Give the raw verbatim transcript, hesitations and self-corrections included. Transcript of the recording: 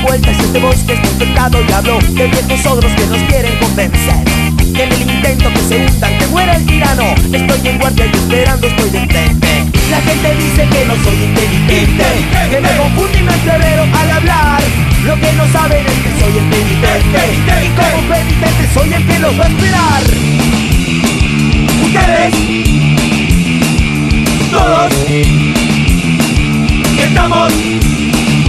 vueltas este bosque está infectado y hablo de viejos ogros que nos quieren convencer que en el intento que se hundan, que muera el tirano. Estoy en guardia y esperando estoy de frente. La gente dice que no soy inteligente, que me confundo y me entrevero al hablar. Lo que no saben es que soy el penitente, y como penitente soy el que los va a esperar.